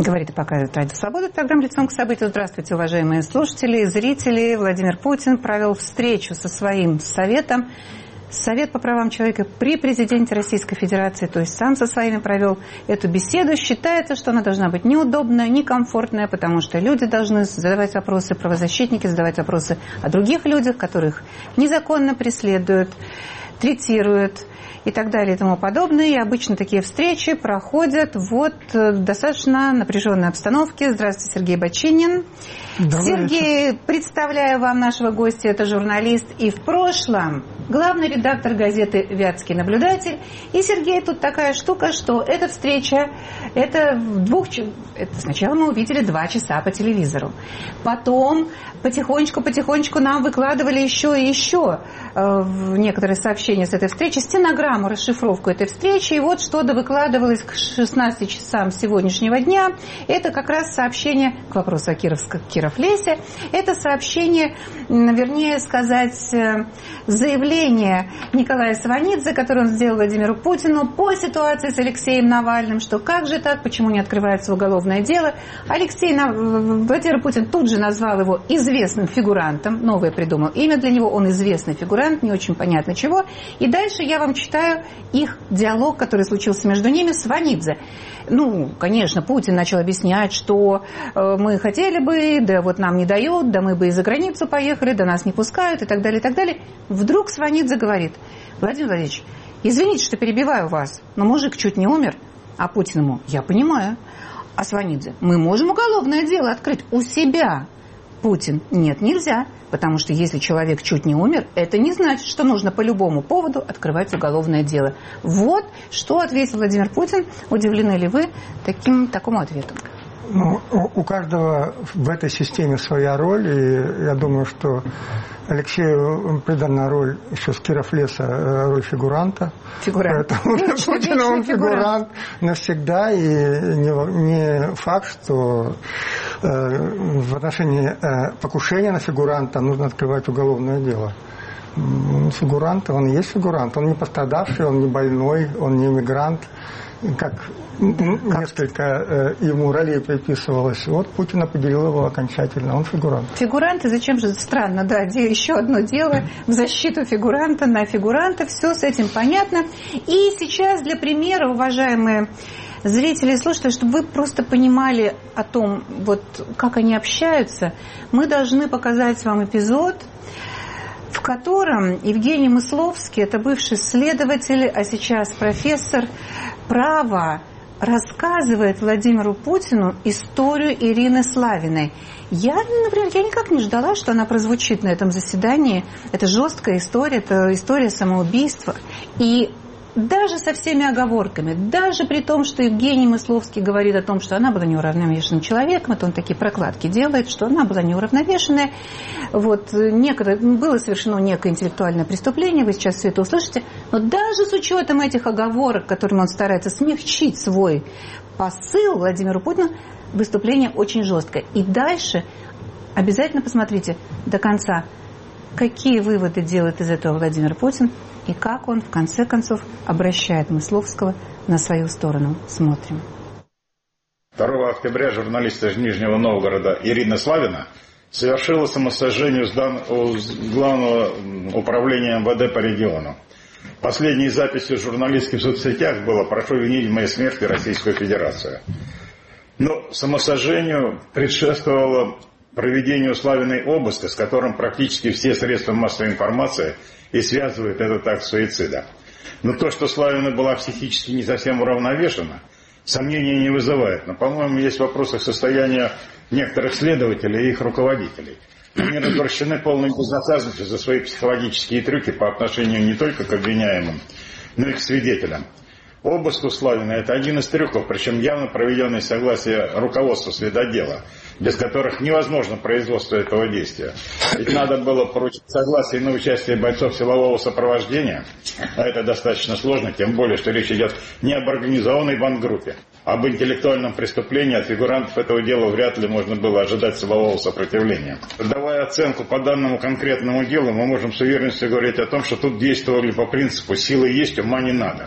Говорит и показывает Радио Свобода. Программа «Лицом к событию». Здравствуйте, уважаемые слушатели, зрители. Владимир Путин провел встречу со своим советом. Совет по правам человека при президенте Российской Федерации, то есть сам со своими провел эту беседу. Считается, что она должна быть неудобная, некомфортная, потому что люди должны задавать вопросы, правозащитники задавать вопросы о других людях, которых незаконно преследуют, третируют и так далее и тому подобное. И обычно такие встречи проходят в достаточно напряженной обстановке. Здравствуйте, Сергей Бочинин. Сергей, представляю вам нашего гостя, это журналист и в прошлом главный редактор газеты «Вятский наблюдатель». И, Сергей, тут такая штука, что эта встреча, сначала мы увидели 2 часа по телевизору. Потом потихонечку нам выкладывали еще и еще некоторые сообщения с этой встречи, стенограмму, расшифровку этой встречи. И вот что выкладывалось к 16 часам сегодняшнего дня. Это как раз сообщение к вопросу о Кировлесе. Это сообщение, вернее сказать, заявление Николая Сванидзе, которое он сделал Владимиру Путину по ситуации с Алексеем Навальным, что как же так, почему не открывается уголовное дело. Владимир Путин тут же назвал его известным фигурантом, новое придумал имя для него, он известный фигурант, не очень понятно чего. И дальше я вам читаю их диалог, который случился между ними, Сванидзе. Конечно, Путин начал объяснять, что мы хотели бы, да вот нам не дают, да мы бы и за границу поехали, да нас не пускают и так далее, и так далее. Вдруг Сванидзе говорит: Владимир Владимирович, извините, что перебиваю вас, но мужик чуть не умер. А Путин ему: я понимаю. А Сванидзе: мы можем уголовное дело открыть у себя. Путин: нет, нельзя, потому что если человек чуть не умер, это не значит, что нужно по любому поводу открывать уголовное дело. Вот что ответил Владимир Путин. Удивлены ли вы такому ответу? У каждого в этой системе своя роль, и я думаю, что Алексею придана роль еще с Кировлеса, роль фигуранта. Поэтому для Путина он фигурант навсегда, и не факт, что в отношении покушения на фигуранта нужно открывать уголовное дело. Фигурант, он и есть фигурант, он не пострадавший, он не больной, он не иммигрант. Как несколько ему ролей приписывалось. Вот Путин определил его окончательно. Он фигурант. Фигуранты, зачем же странно, да, еще одно дело в защиту фигуранта на фигуранта. Все с этим понятно. И сейчас для примера, уважаемые зрители и слушатели, чтобы вы просто понимали о том, как они общаются, мы должны показать вам эпизод, в котором Евгений Мысловский, это бывший следователь, а сейчас профессор права, рассказывает Владимиру Путину историю Ирины Славиной. Я, например, никак не ждала, что она прозвучит на этом заседании. Это жесткая история, это история самоубийства. И даже со всеми оговорками, даже при том, что Евгений Мысловский говорит о том, что она была неуравновешенным человеком, это он такие прокладки делает, что она была неуравновешенная, было совершено некое интеллектуальное преступление, вы сейчас все это услышите, но даже с учетом этих оговорок, которыми он старается смягчить свой посыл Владимиру Путину, выступление очень жесткое. И дальше обязательно посмотрите до конца, какие выводы делает из этого Владимир Путин и как он, в конце концов, обращает Мысловского на свою сторону. Смотрим. 2 октября журналист из Нижнего Новгорода Ирина Славина совершила самосожжение с Главного управления МВД по региону. Последней записью журналистки в соцсетях было: «Прошу винить в моей смерти Российскую Федерацию». Но самосожжению предшествовало проведению Славиной обыска, с которым практически все средства массовой информации и связывают этот акт суицида. Но то, что Славина была психически не совсем уравновешена, сомнений не вызывает. Но, по-моему, есть вопросы состояния некоторых следователей и их руководителей. Они развращены полной безнаказанностью за свои психологические трюки по отношению не только к обвиняемым, но и к свидетелям. Обыск у Славина – это один из трюков, причем явно проведенный в согласии руководства следодела, без которых невозможно производство этого действия. Ведь надо было поручить согласие на участие бойцов силового сопровождения, а это достаточно сложно, тем более, что речь идет не об организованной бандгруппе. Об интеллектуальном преступлении от фигурантов этого дела вряд ли можно было ожидать силового сопротивления. Давая оценку по данному конкретному делу, мы можем с уверенностью говорить о том, что тут действовали по принципу «силы есть, ума не надо».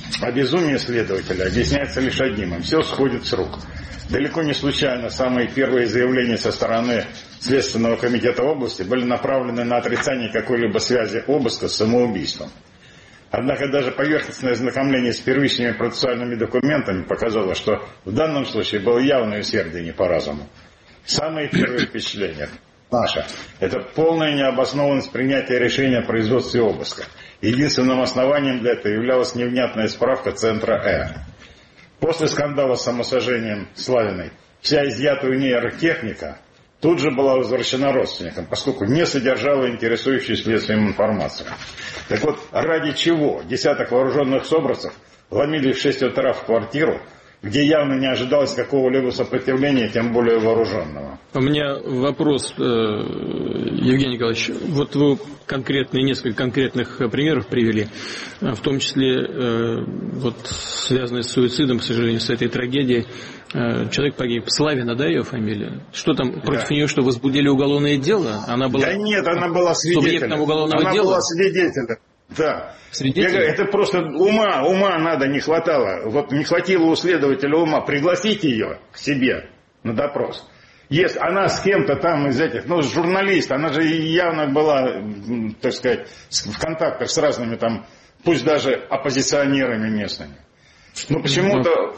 А безумие следователя объясняется лишь одним: им все сходит с рук. Далеко не случайно самые первые заявления со стороны Следственного комитета области были направлены на отрицание какой-либо связи обыска с самоубийством. Однако даже поверхностное ознакомление с первичными процессуальными документами показало, что в данном случае было явное усердие не по разуму. Самые первые впечатления наше – это полная необоснованность принятия решения о производстве обыска. Единственным основанием для этого являлась невнятная справка Центра После скандала с самосожжением Славиной вся изъятая у нее техника тут же была возвращена родственникам, поскольку не содержала интересующую следствием информацию. Так вот, ради чего десяток вооруженных собратцев вломили в 6 утра в квартиру, где явно не ожидалось какого-либо сопротивления, тем более вооруженного? У меня вопрос, Евгений Николаевич. Вот вы несколько конкретных примеров привели, в том числе связанные с суицидом, к сожалению, с этой трагедией. Человек погиб. Славина, да, ее фамилия? Что там, против нее что, возбудили уголовное дело? Она была... Да нет, она была свидетелем. Уголовного дела? Она была свидетелем. Да. Я говорю, это просто ума надо не хватало. Вот не хватило у следователя ума пригласить ее к себе на допрос. Если она с кем-то там из этих, журналист, она же явно была, так сказать, в контактах с разными там, пусть даже оппозиционерами местными. Но почему-то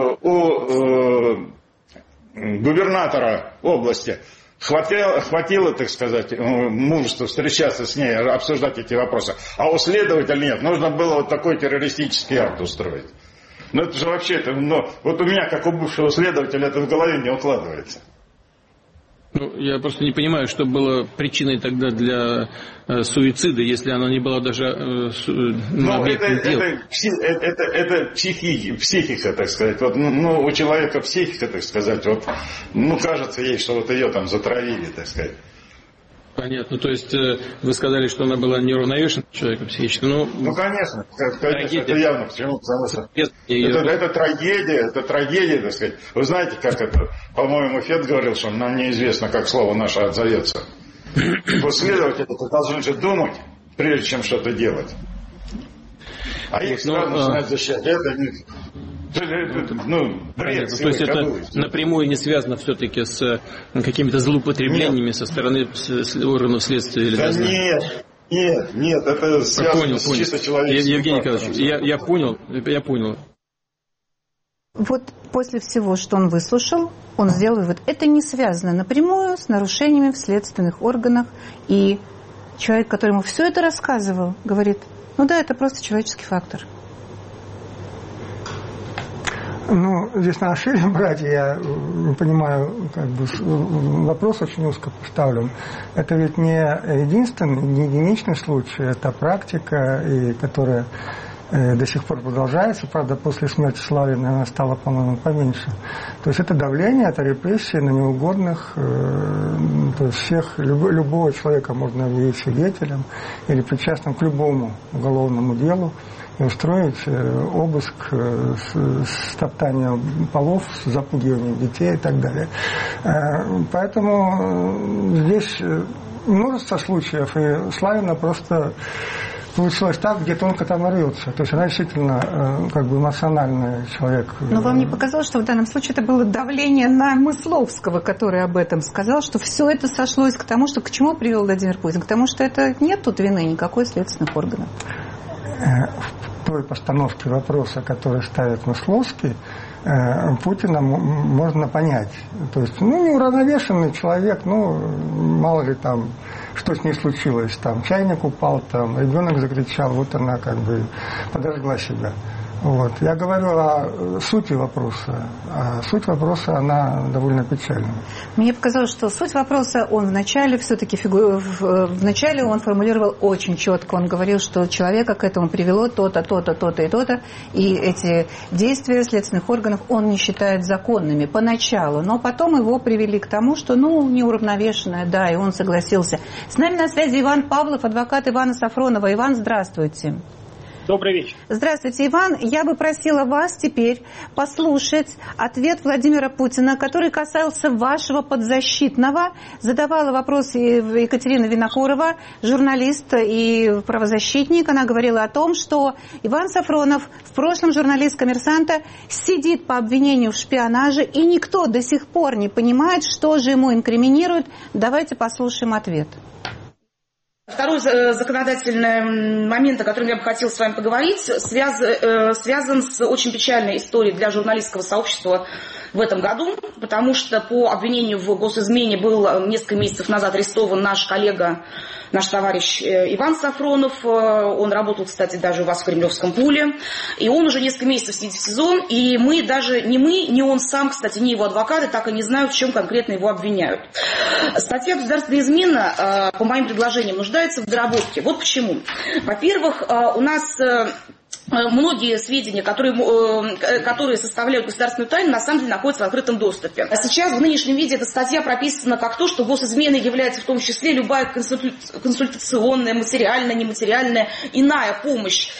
у губернатора области хватило, так сказать, мужества встречаться с ней, обсуждать эти вопросы. А у следователя нет. Нужно было вот такой террористический акт устроить. Это же вообще, вот у меня, как у бывшего следователя, это в голове не укладывается. Я просто не понимаю, что было причиной тогда для суицида, если она не была даже объектом дела. Это психика, так сказать. У человека психика, так сказать. Кажется ей, что ее там затравили, так сказать. Понятно. То есть вы сказали, что она была неуравновешенным человеком психически. Конечно, это явно. Почему? Потому что это трагедия, так сказать. Вы знаете, как это, по-моему, Фет говорил, что нам неизвестно, как слово наше отзовется. Следовательно, ты должен же думать, прежде чем что-то делать. А их сразу начинать защищать. Бред. То есть это напрямую не связано все-таки с какими-то злоупотреблениями со стороны органов следствия или дознания? Нет, это связано с чисто человеческим. Евгений Николаевич, я понял. Вот после всего, что он выслушал, он сделал вывод. Это не связано напрямую с нарушениями в следственных органах. И человек, который ему все это рассказывал, говорит, это просто человеческий фактор. Здесь на шире брать, я не понимаю, вопрос очень узко поставлен. Это ведь не единственный, не единичный случай, это практика, которая до сих пор продолжается. Правда, после смерти Славиной она стала, по-моему, поменьше. То есть это давление, это репрессии на неугодных. То есть любого человека можно объявить свидетелем или причастным к любому уголовному делу и устроить обыск с топтанием полов, с запугиванием детей и так далее. Поэтому здесь множество случаев, и Славина просто получилось так, где тонко там рвется. То есть она действительно эмоциональный человек. Но вам не показалось, что в данном случае это было давление на Мысловского, который об этом сказал, что все это сошлось к тому, что к чему привел Владимир Путин? К тому, что это нет тут вины никакой следственных органов. В той постановке вопроса, который ставит Мысловский, Путина можно понять. То есть, неуравновешенный человек, мало ли там, что с ней случилось, там, чайник упал, там, ребенок закричал, вот она подожгла себя. Я говорю о сути вопроса. А суть вопроса, она довольно печальная. Мне показалось, что суть вопроса он вначале все-таки вначале он формулировал очень четко. Он говорил, что человека к этому привело то-то, то-то, то-то и то-то. И эти действия следственных органов он не считает законными поначалу. Но потом его привели к тому, что, неуравновешенное, да, и он согласился. С нами на связи Иван Павлов, адвокат Ивана Сафронова. Иван, здравствуйте. Добрый вечер. Здравствуйте, Иван. Я бы просила вас теперь послушать ответ Владимира Путина, который касался вашего подзащитного. Задавала вопрос Екатерина Винокурова, журналист и правозащитник. Она говорила о том, что Иван Сафронов, в прошлом журналист «Коммерсанта», сидит по обвинению в шпионаже, и никто до сих пор не понимает, что же ему инкриминируют. Давайте послушаем ответ. Второй законодательный момент, о котором я бы хотела с вами поговорить, связан с очень печальной историей для журналистского сообщества в этом году, потому что по обвинению в госизмене был несколько месяцев назад арестован наш коллега, наш товарищ Иван Сафронов. Он работал, кстати, даже у вас в Кремлевском пуле. И он уже несколько месяцев сидит в СИЗО. И мы даже, ни он сам, кстати, ни его адвокаты так и не знают, в чем конкретно его обвиняют. Статья «Государственная измена», по моим предложениям, нуждается в доработке. Вот почему. Во-первых, у нас многие сведения, которые составляют государственную тайну, на самом деле находятся в открытом доступе. А сейчас в нынешнем виде эта статья прописана как то, что госизменой является в том числе любая консультационная, материальная, нематериальная, иная помощь,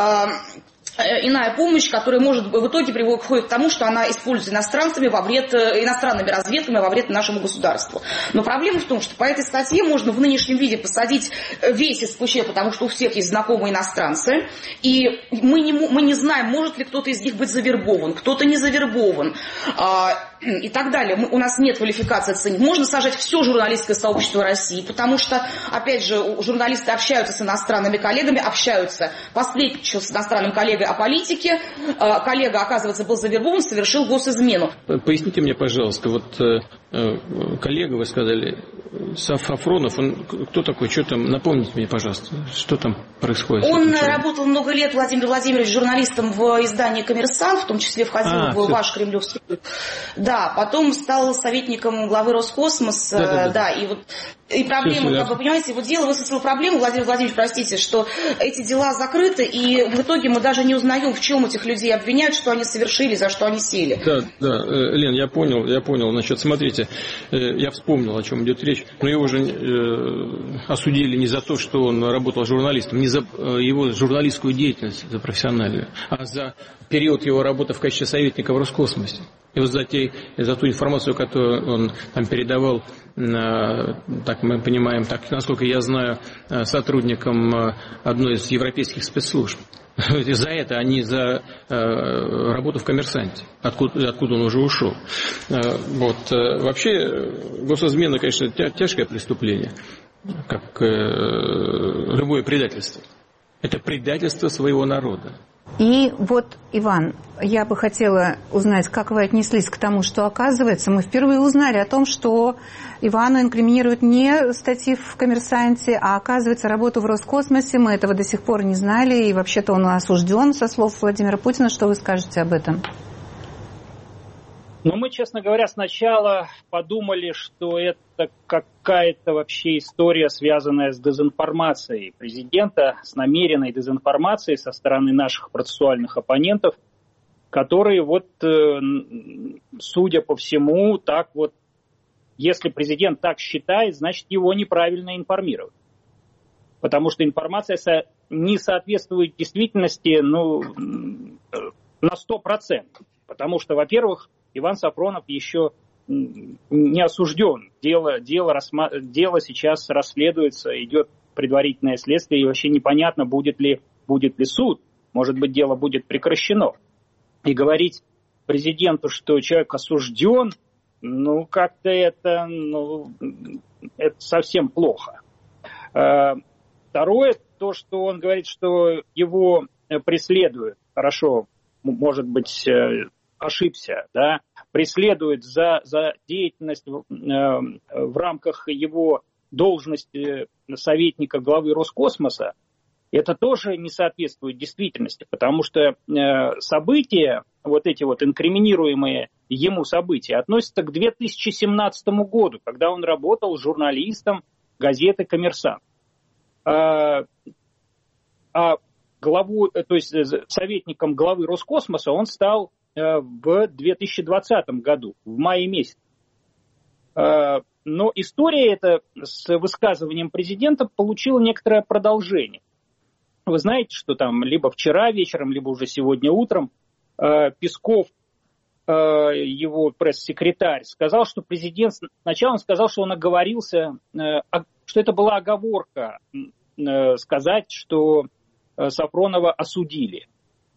которая может в итоге приводит к тому, что она используется иностранными разведками во вред нашему государству. Но проблема в том, что по этой статье можно в нынешнем виде посадить весь СПЧ, потому что у всех есть знакомые иностранцы, и мы не знаем, может ли кто-то из них быть завербован, кто-то не завербован, и так далее. У нас нет квалификации оценить. Можно сажать все журналистское сообщество России, потому что, опять же, журналисты общаются с иностранными коллегами, общаются посредничают с иностранным коллегой о политике. Коллега, оказывается, был завербован, совершил госизмену. Поясните мне, пожалуйста, вот коллега, вы сказали, Сафронов, он кто такой, что там, напомните мне, пожалуйста, что там происходит? Он работал много лет, Владимир Владимирович, журналистом в издании «Коммерсант», в том числе входил в ваш Кремлевский. Да, потом стал советником главы Роскосмоса, да, и проблема, как вы понимаете, его дело высветило проблему, Владимир Владимирович, простите, что эти дела закрыты, и в итоге мы даже не узнаем, в чем этих людей обвиняют, что они совершили, за что они сели. Да, Лен, я понял, значит, смотрите, я вспомнил, о чем идет речь, но его же осудили не за то, что он работал журналистом, не за его журналистскую деятельность, за профессиональную, а за период его работы в качестве советника в Роскосмосе. И вот за ту информацию, которую он там передавал, так мы понимаем, так, насколько я знаю, сотрудникам одной из европейских спецслужб. За это, а не за работу в «Коммерсанте», откуда он уже ушел. Вообще, госизмена, конечно, тяжкое преступление, как любое предательство. Это предательство своего народа. И вот, Иван, я бы хотела узнать, как вы отнеслись к тому, что, оказывается, мы впервые узнали о том, что Ивану инкриминируют не статьи в «Коммерсанте», а, оказывается, работу в Роскосмосе. Мы этого до сих пор не знали, и вообще-то он осужден, со слов Владимира Путина. Что вы скажете об этом? Ну, мы, честно говоря, сначала подумали, что это какая-то вообще история, связанная с дезинформацией президента, с намеренной дезинформацией со стороны наших процессуальных оппонентов, которые, судя по всему, так вот, если президент так считает, значит, его неправильно информируют. Потому что информация не соответствует действительности, на 100%. Потому что, во-первых, Иван Сафронов еще не осужден. Дело сейчас расследуется, идет предварительное следствие, и вообще непонятно, будет ли суд. Может быть, дело будет прекращено. И говорить президенту, что человек осужден, как-то это совсем плохо. Второе, то, что он говорит, что его преследуют. Хорошо, может быть, ошибся, да, преследует за деятельность в рамках его должности советника главы Роскосмоса, это тоже не соответствует действительности, потому что события, эти инкриминируемые ему события, относятся к 2017 году, когда он работал журналистом газеты «Коммерсант». Советником главы Роскосмоса он стал в 2020 году, в мае месяце. Но история эта с высказыванием президента получила некоторое продолжение. вы знаете, что там либо вчера вечером, либо уже сегодня утром Песков, его пресс-секретарь, сказал, что президент... Сначала он сказал, что он оговорился, что это была оговорка сказать, что Сафронова осудили.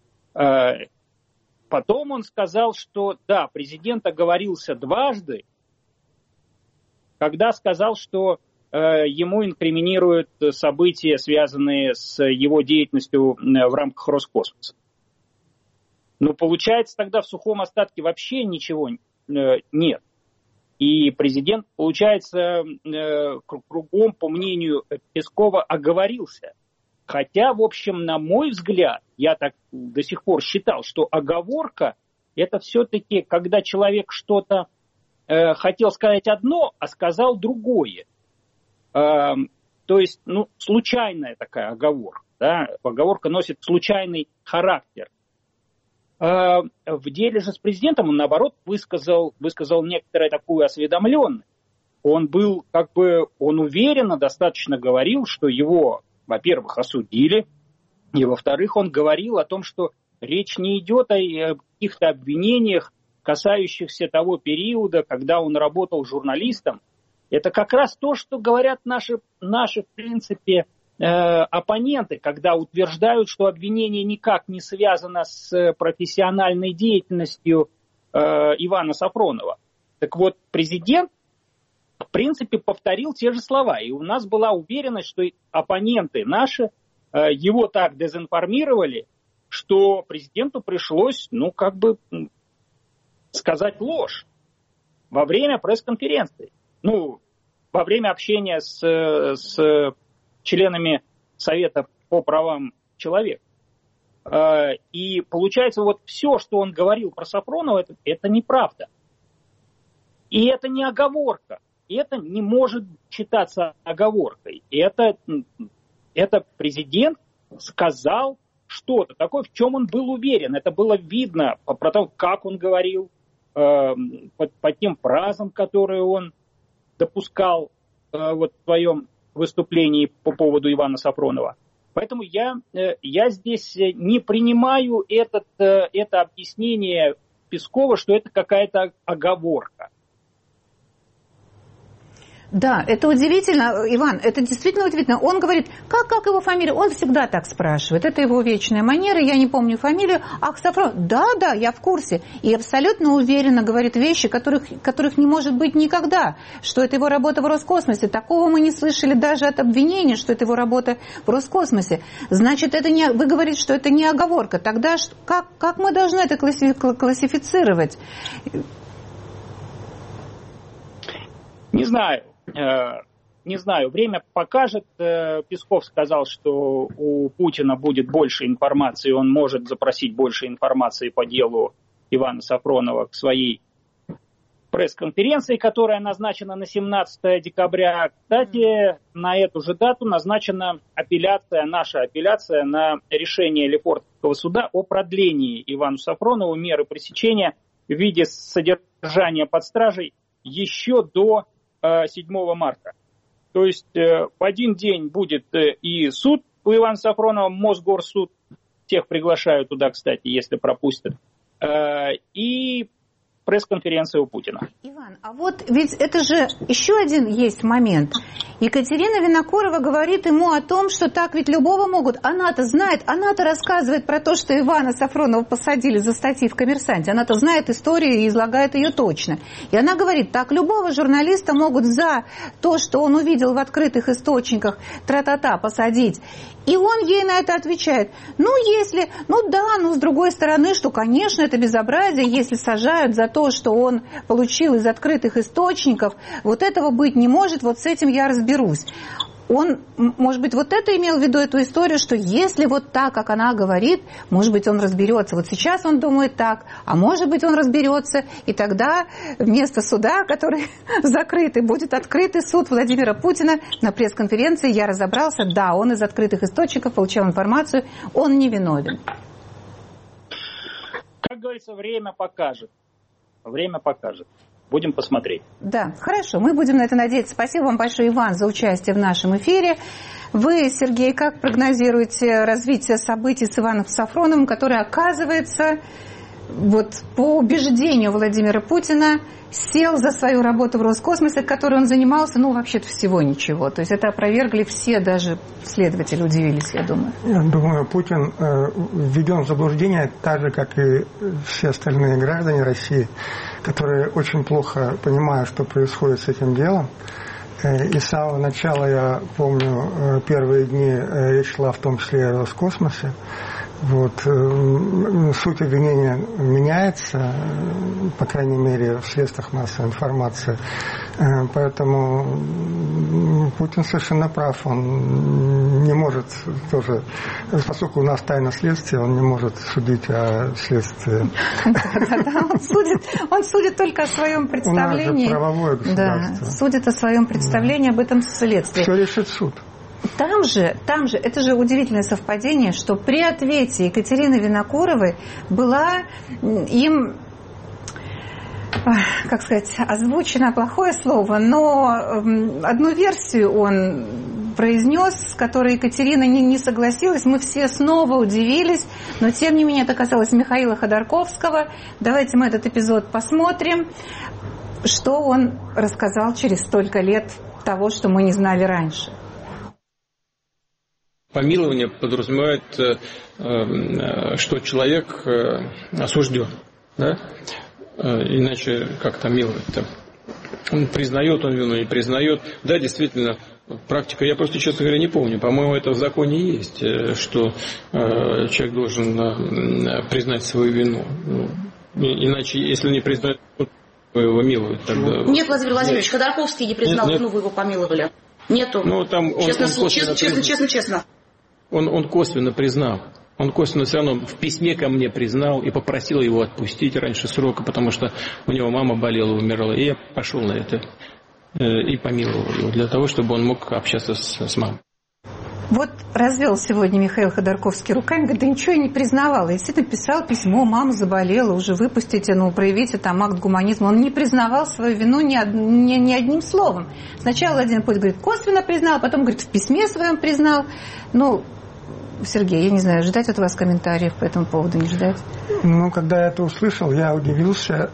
Потом он сказал, что да, президент оговорился дважды, когда сказал, что ему инкриминируют события, связанные с его деятельностью в рамках Роскосмоса. Но получается, тогда в сухом остатке вообще ничего нет. И президент, получается, кругом, по мнению Пескова, оговорился. Хотя, в общем, на мой взгляд, я так до сих пор считал, что оговорка – это все-таки, когда человек что-то хотел сказать одно, а сказал другое. То есть, случайная такая оговорка. Да? Оговорка носит случайный характер. В деле же с президентом он, наоборот, высказал некоторую такую осведомленность. Он был, он уверенно достаточно говорил, что его, во-первых, осудили, и, во-вторых, он говорил о том, что речь не идет о каких-то обвинениях, касающихся того периода, когда он работал журналистом. Это как раз то, что говорят наши в принципе, оппоненты, когда утверждают, что обвинение никак не связано с профессиональной деятельностью Ивана Сафронова. Так вот, президент, в принципе, повторил те же слова. И у нас была уверенность, что оппоненты наши его так дезинформировали, что президенту пришлось, сказать ложь во время пресс-конференции. Во время общения с членами Совета по правам человека. И получается, вот все, что он говорил про Сафронова, это неправда. И это не оговорка. Это не может считаться оговоркой. Это президент сказал что-то такое, в чем он был уверен. Это было видно про то, как он говорил, по тем фразам, которые он допускал в своем выступлении по поводу Ивана Сафронова. Поэтому я здесь не принимаю это объяснение Пескова, что это какая-то оговорка. Да, это удивительно, Иван, это действительно удивительно. Он говорит, как его фамилия? Он всегда так спрашивает. Это его вечная манера, я не помню фамилию. Ах, Сафронов, да, я в курсе. И абсолютно уверенно говорит вещи, которых не может быть никогда. Что это его работа в Роскосмосе. Такого мы не слышали даже от обвинения, что это его работа в Роскосмосе. Значит, вы говорите, что это не оговорка. Тогда как мы должны это классифицировать? Не знаю, время покажет. Песков сказал, что у Путина будет больше информации, он может запросить больше информации по делу Ивана Сафронова к своей пресс-конференции, которая назначена на 17 декабря. Кстати, на эту же дату назначена наша апелляция на решение Лефортовского суда о продлении Ивану Сафронову меры пресечения в виде содержания под стражей еще до 7 марта. То есть в один день будет и суд у Ивана Сафронова, Мосгорсуд, всех приглашаю туда, кстати, если пропустят, и пресс-конференция у Путина. Иван, а вот ведь это же еще один есть момент. Екатерина Винокурова говорит ему о том, что так ведь любого могут. Она-то знает, она-то рассказывает про то, что Ивана Сафронова посадили за статьи в «Коммерсанте». Она-то знает историю и излагает ее точно. И она говорит, так любого журналиста могут за то, что он увидел в открытых источниках, тра-та-та, посадить. И он ей на это отвечает, с другой стороны, что, конечно, это безобразие, если сажают за то, что он получил из открытых источников, вот этого быть не может, вот с этим я разберусь. Он, может быть, вот это имел в виду, эту историю, что если вот так, как она говорит, может быть, он разберется. Вот сейчас он думает так, а может быть, он разберется, и тогда вместо суда, который закрытый, будет открытый суд Владимира Путина на пресс-конференции. Я разобрался, да, он из открытых источников получал информацию, он не виновен. Как говорится, время покажет. Время покажет. Будем посмотреть. Да, хорошо, мы будем на это надеяться. Спасибо вам большое, Иван, за участие в нашем эфире. Вы, Сергей, как прогнозируете развитие событий с Иваном Сафроновым, который, оказывается, вот по убеждению Владимира Путина, сел за свою работу в Роскосмосе, которой он занимался, вообще-то всего ничего. То есть это опровергли все, даже следователи удивились, я думаю. Я думаю, Путин введен в заблуждение так же, как и все остальные граждане России, которые очень плохо понимают, что происходит с этим делом. И с самого начала, я помню, первые дни речь шла в том числе и о Роскосмосе. Суть обвинения меняется, по крайней мере, в средствах массовой информации. Поэтому Путин совершенно прав. Он не может тоже, поскольку у нас тайна следствия, он не может судить о следствии. Он судит только о своем представлении. У нас же правовое государство. Да, судит о своем представлении об этом следствии. Все решит суд. Там же, это же удивительное совпадение, что при ответе Екатерины Винокуровой была им, как сказать, озвучено плохое слово, но одну версию он произнес, с которой Екатерина не согласилась. Мы все снова удивились, но тем не менее это касалось Михаила Ходорковского. Давайте мы этот эпизод посмотрим, что он рассказал через столько лет того, что мы не знали раньше. Помилование подразумевает, что человек осужден, да? Иначе как там миловать-то? Он признает он вину, не признает. Да, действительно, практика, я просто, честно говоря, не помню. По-моему, это в законе есть, что человек должен признать свою вину. Иначе, если не признает, его милуют тогда. Нет, Владимир Владимирович, Ходорковский не признал вину, вы его помиловали. Нету. Там Честно. Он косвенно признал. Он косвенно все равно в письме ко мне признал и попросил его отпустить раньше срока, потому что у него мама болела, умерла. И я пошел на это и помиловал его для того, чтобы он мог общаться с мамой. Вот развел сегодня Михаил Ходорковский руками, говорит, да ничего я не признавал. Если ты писал письмо, мама заболела, уже выпустите, проявите там акт гуманизма. Он не признавал свою вину ни одним словом. Сначала Владимир Путин говорит, косвенно признал, потом говорит, в письме своем признал. Сергей, я не знаю, ждать от вас комментариев по этому поводу, не ждать? Когда я это услышал, я удивился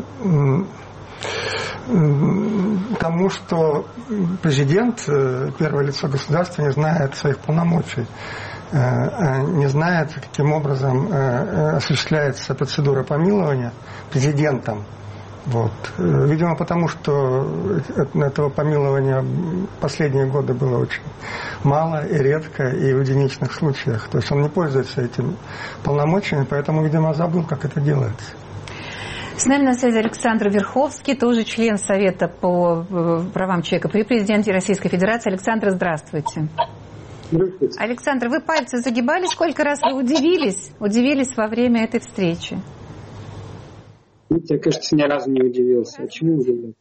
тому, что президент, первое лицо государства, не знает своих полномочий, не знает, каким образом осуществляется процедура помилования президентом. Видимо, потому что этого помилования последние годы было очень мало и редко, и в единичных случаях. То есть он не пользуется этими полномочиями, поэтому, видимо, забыл, как это делается. С нами на связи Александр Верховский, тоже член Совета по правам человека при президенте Российской Федерации. Александр, здравствуйте. Здравствуйте. Александр, вы пальцы загибали? Сколько раз вы удивились во время этой встречи? Я, кажется, ни разу не удивился. А чему удивился?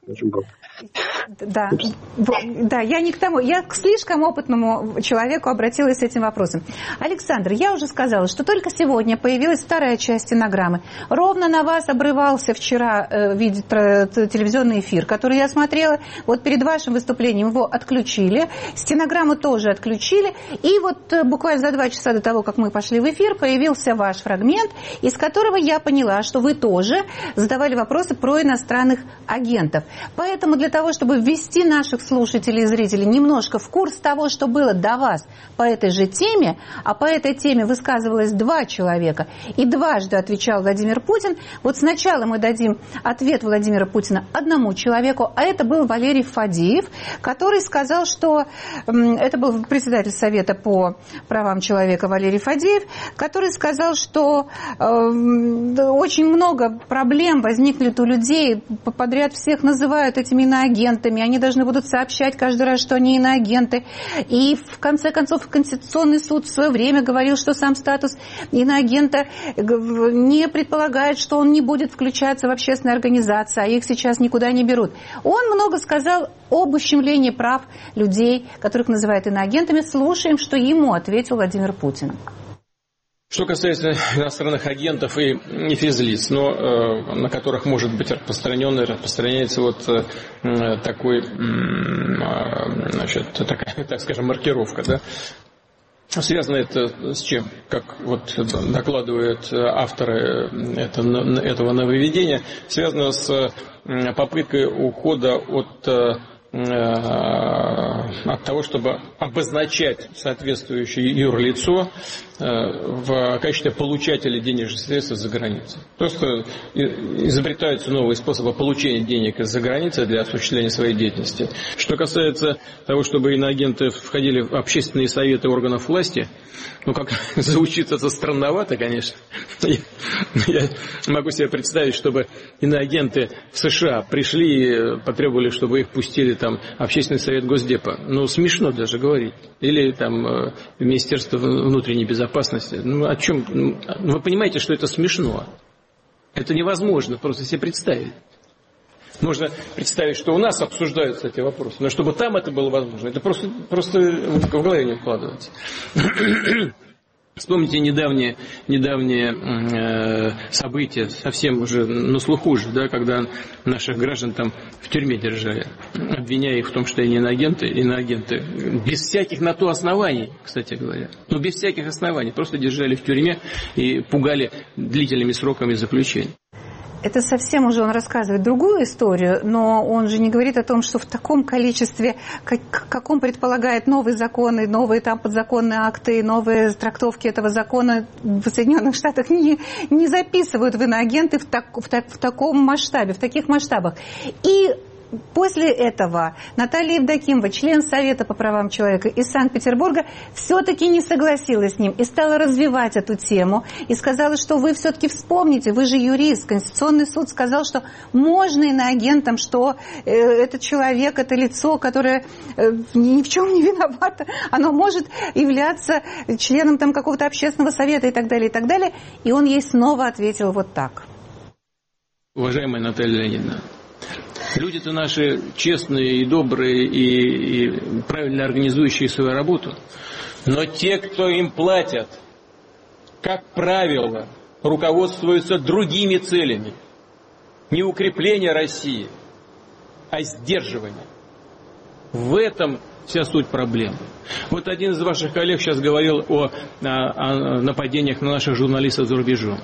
Да, я не к тому. Я к слишком опытному человеку обратилась с этим вопросом. Александр, я уже сказала, что только сегодня появилась вторая часть стенограммы. Ровно на вас обрывался вчера телевизионный эфир, который я смотрела. Вот перед вашим выступлением его отключили. Стенограмму тоже отключили. И буквально за 2 часа до того, как мы пошли в эфир, появился ваш фрагмент, из которого я поняла, что вы тоже задавали вопросы про иностранных агентов. Поэтому для того, чтобы ввести наших слушателей и зрителей немножко в курс того, что было до вас по этой же теме, а по этой теме высказывалось 2 человека, и дважды отвечал Владимир Путин, сначала мы дадим ответ Владимира Путина одному человеку, а это был Валерий Фадеев, который сказал, что... Это был председатель Совета по правам человека Валерий Фадеев, который сказал, что очень много проблем возникнет у людей, подряд всех называют этими иноагентами, они должны будут сообщать каждый раз, что они иноагенты. И в конце концов Конституционный суд в свое время говорил, что сам статус иноагента не предполагает, что он не будет включаться в общественные организации, а их сейчас никуда не берут. Он много сказал об ущемлении прав людей, которых называют иноагентами. Слушаем, что ему ответил Владимир Путин. Что касается иностранных агентов и физлиц, на которых может быть распространяется вот такая, так скажем, маркировка, да? Связано это с чем? Как вот докладывают авторы этого нововведения, связано с попыткой ухода от того, чтобы обозначать соответствующее юрлицо в качестве получателя денежных средств из-за границы. Просто изобретаются новые способы получения денег из-за границы для осуществления своей деятельности. Что касается того, чтобы иноагенты входили в общественные советы органов власти, как звучит это странновато, конечно. Я могу себе представить, чтобы иноагенты в США пришли и потребовали, чтобы их пустили там в общественный совет Госдепа. Смешно даже говорить. Или там Министерство внутренней безопасности. О чем? Вы понимаете, что это смешно. Это невозможно просто себе представить. Можно представить, что у нас обсуждаются эти вопросы, но чтобы там это было возможно, это просто в голове не укладывается. Вспомните недавние события, совсем уже на слуху уже, да, когда наших граждан там в тюрьме держали, обвиняя их в том, что они иноагенты, без всяких на то оснований, кстати говоря. Без всяких оснований, просто держали в тюрьме и пугали длительными сроками заключения. Это совсем уже он рассказывает другую историю, но он же не говорит о том, что в таком количестве, как он предполагает, новые законы, новые там подзаконные акты, новые трактовки этого закона в Соединенных Штатах не записывают в иноагенты в таком масштабе, в таких масштабах. И после этого Наталья Евдокимова, член Совета по правам человека из Санкт-Петербурга, все-таки не согласилась с ним и стала развивать эту тему. И сказала, что вы все-таки вспомните, вы же юрист. Конституционный суд сказал, что можно иноагентам, что этот человек, это лицо, которое ни в чем не виновато, оно может являться членом там какого-то общественного совета и так далее, и так далее. И он ей снова ответил вот так. Уважаемая Наталья Леонидовна, люди-то наши честные и добрые и правильно организующие свою работу. Но те, кто им платят, как правило, руководствуются другими целями. Не укрепление России, а сдерживание. В этом вся суть проблемы. Вот один из ваших коллег сейчас говорил о нападениях на наших журналистов за рубежом,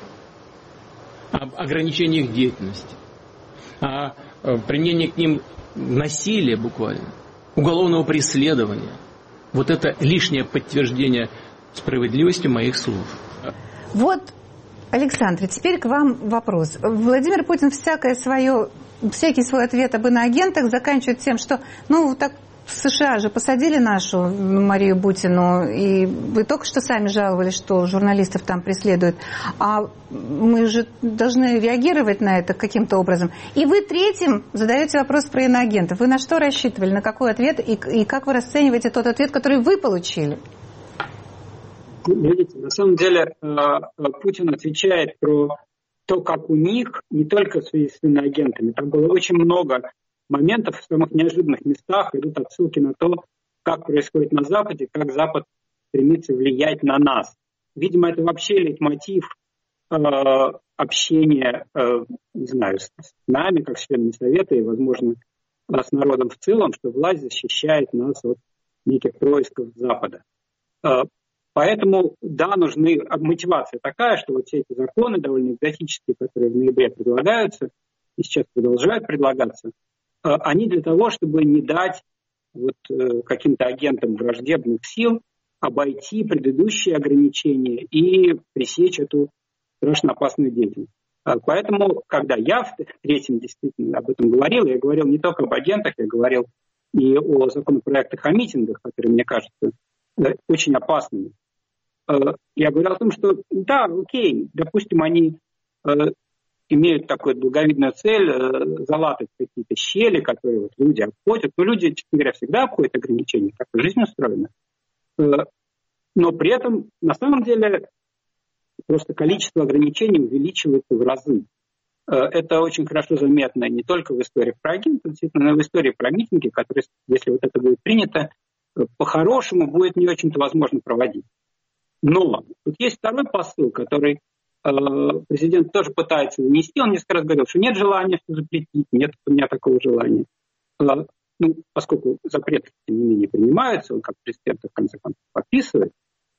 об ограничениях деятельности, о применение к ним насилия буквально, уголовного преследования. Вот это лишнее подтверждение справедливости моих слов. Вот, Александр, теперь к вам вопрос. Владимир Путин всякий свой ответ об иноагентах заканчивает тем, что, так в США же посадили нашу Марию Бутину, и вы только что сами жаловались, что журналистов там преследуют, а мы же должны реагировать на это каким-то образом. И вы третьим задаете вопрос про иноагентов. Вы на что рассчитывали, на какой ответ, и как вы расцениваете тот ответ, который вы получили? Видите, на самом деле Путин отвечает про то, как у них, не только в связи с иноагентами, там было очень много моментов в самых неожиданных местах, идут отсылки на то, как происходит на Западе, как Запад стремится влиять на нас. Видимо, это вообще лейтмотив общения, не знаю, с нами, как членами Совета, и, возможно, с народом в целом, что власть защищает нас от неких происков Запада. Поэтому, да, нужны мотивация такая, что вот все эти законы довольно экзотические, которые в ноябре предлагаются, и сейчас продолжают предлагаться, они для того, чтобы не дать каким-то агентам враждебных сил обойти предыдущие ограничения и пресечь эту страшно опасную деятельность. Поэтому, когда я в третьем действительно об этом говорил, я говорил не только об агентах, я говорил и о законопроектах о митингах, которые, мне кажется, очень опасными. Я говорил о том, что да, окей, допустим, они имеют такую благовидную цель залатать какие-то щели, которые люди обходят. Люди, честно говоря, всегда обходят ограничения, как жизнь устроена. Но при этом, на самом деле, просто количество ограничений увеличивается в разы. Это очень хорошо заметно не только в истории про агентов, но и в истории про митинги, которые, если вот это будет принято, по-хорошему будет не очень-то возможно проводить. Но тут есть второй посыл, который президент тоже пытается донести. Он несколько раз говорил, что нет желания все запретить, нет у меня такого желания. Поскольку запреты, тем не менее, принимаются, он как президент, в конце концов, подписывает,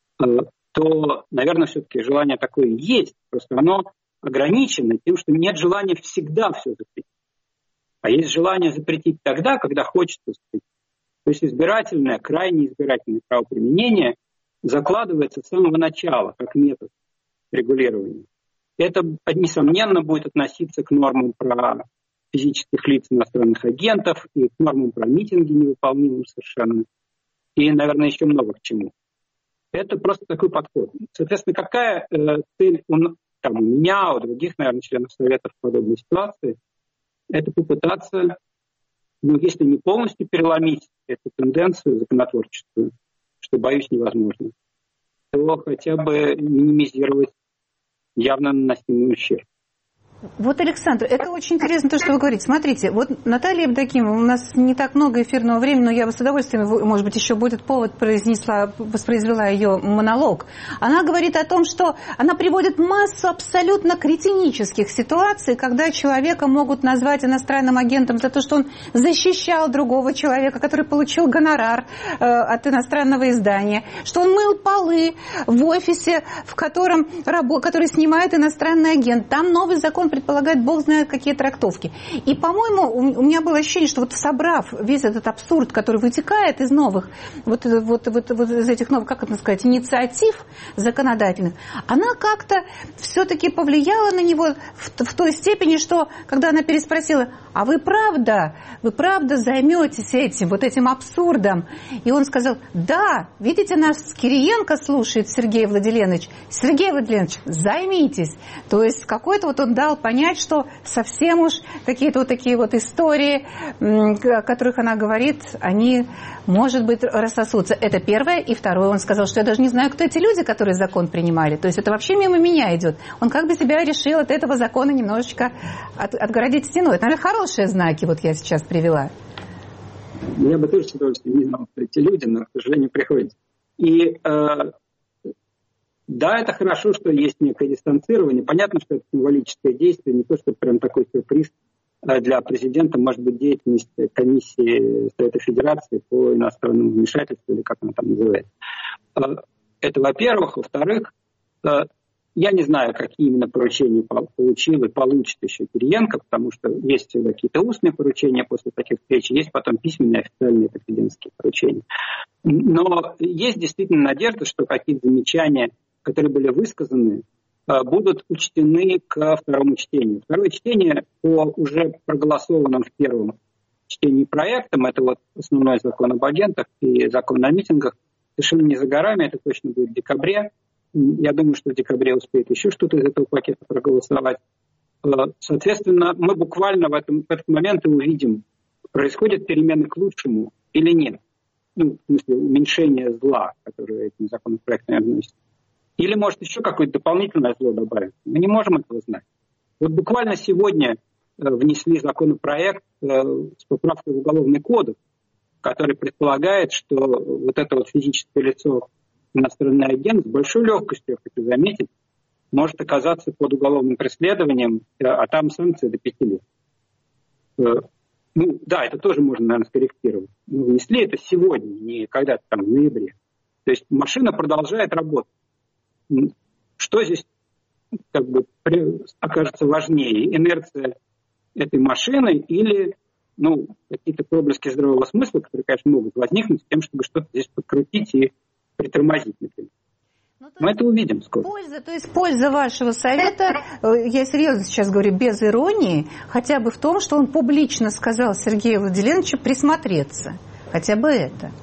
то, наверное, все-таки желание такое есть. Просто оно ограничено тем, что нет желания всегда все запретить. А есть желание запретить тогда, когда хочется запретить. То есть избирательное, крайне избирательное правоприменение закладывается с самого начала как метод регулирования. Это, несомненно, будет относиться к нормам про физических лиц, иностранных агентов, и к нормам про митинги невыполнимым совершенно. И, наверное, еще много к чему. Это просто такой подход. Соответственно, какая цель у меня, у других, наверное, членов Совета в подобной ситуации, это попытаться, если не полностью переломить эту тенденцию законотворческую, что, боюсь, невозможно, то хотя бы минимизировать явно наносимый ущерб. Вот, Александр, это очень интересно, то, что вы говорите. Смотрите, вот Наталья Евдокимова, у нас не так много эфирного времени, но я бы с удовольствием, может быть, еще будет повод, воспроизвела ее монолог. Она говорит о том, что она приводит массу абсолютно кретинических ситуаций, когда человека могут назвать иностранным агентом за то, что он защищал другого человека, который получил гонорар от иностранного издания, что он мыл полы в офисе, который снимает иностранный агент. Там новый закон предполагает, бог знает, какие трактовки. И, по-моему, у меня было ощущение, что вот собрав весь этот абсурд, который вытекает из новых, вот из этих новых, как это сказать, инициатив законодательных, она как-то все-таки повлияла на него в той степени, что, когда она переспросила, а вы правда займетесь этим абсурдом? И он сказал, да, видите, нас Кириенко слушает, Сергей Владимирович, займитесь. То есть какой-то вот он дал понять, что совсем уж какие-то вот такие вот истории, о которых она говорит, они, может быть, рассосутся. Это первое. И второе, он сказал, что я даже не знаю, кто эти люди, которые закон принимали. То есть это вообще мимо меня идет. Он как бы себя решил от этого закона немножечко отгородить стеной. Это, наверное, хорошие знаки, вот я сейчас привела. Я бы тоже с удовольствием не знал, кто эти люди, но, к сожалению, приходится. И да, это хорошо, что есть некое дистанцирование. Понятно, что это символическое действие, не то, что прям такой сюрприз для президента, может быть, деятельность комиссии Совета Федерации по иностранному вмешательству, или как она там называется. Это, во-первых. Во-вторых, я не знаю, какие именно поручения получил и получит еще Кириенко, потому что есть всегда какие-то устные поручения после таких встреч, есть потом письменные официальные президентские поручения. Но есть действительно надежда, что какие-то замечания, которые были высказаны, будут учтены к второму чтению. Второе чтение по уже проголосованным в первом чтении проектам, это вот основной закон об агентах и закон о митингах, совершенно не за горами, это точно будет в декабре. Я думаю, что в декабре успеет еще что-то из этого пакета проголосовать. Соответственно, мы буквально в этот момент и увидим, происходят перемены к лучшему или нет. В смысле, уменьшение зла, которое этим законопроектом относится. Или, может, еще какое-то дополнительное зло добавить. Мы не можем этого знать. Вот буквально сегодня внесли законопроект с поправкой в Уголовный кодекс, который предполагает, что вот это вот физическое лицо, иностранный агент, с большой легкостью, я хочу заметить, может оказаться под уголовным преследованием, а там санкции до 5 лет. Да, это тоже можно, наверное, скорректировать. Внесли это сегодня, не когда-то там в ноябре. То есть машина продолжает работать. Что здесь как бы окажется важнее? Инерция этой машины или какие-то проблески здравого смысла, которые, конечно, могут возникнуть с тем, чтобы что-то здесь подкрутить и притормозить, например. Мы это увидим скоро. Польза вашего совета, я серьезно сейчас говорю, без иронии, хотя бы в том, что он публично сказал Сергею Владимировичу присмотреться. Хотя бы это.